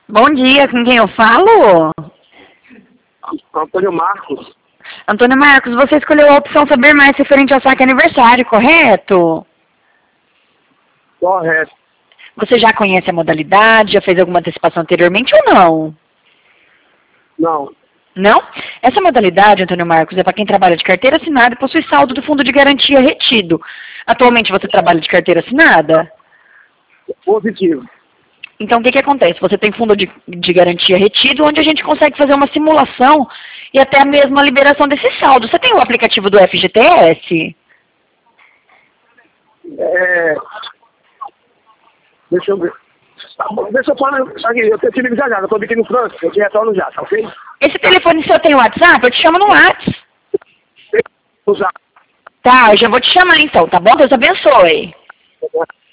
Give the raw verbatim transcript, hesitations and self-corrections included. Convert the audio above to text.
Bom dia, com quem eu falo? Antônio Marcos. Antônio Marcos, você escolheu a opção saber mais referente ao saque aniversário, correto? Correto. Você já conhece a modalidade, já fez alguma antecipação anteriormente ou não? Não. Não? Essa modalidade, Antônio Marcos, é para quem trabalha de carteira assinada e possui saldo do fundo de garantia retido. Atualmente você trabalha de carteira assinada? Positivo. Então, o que, que acontece? Você tem fundo de, de garantia retido, onde a gente consegue fazer uma simulação e até mesmo a liberação desse saldo. Você tem o aplicativo do F G T S? É... Deixa eu ver. Tá bom, deixa eu falar. Aqui, eu tenho que ligar já, já. Eu tô aqui no trânsito, eu te retorno já, tá ok? Esse telefone seu tem WhatsApp? Eu te chamo no WhatsApp. Usar. Tá, eu já vou te chamar então, tá bom? Deus abençoe.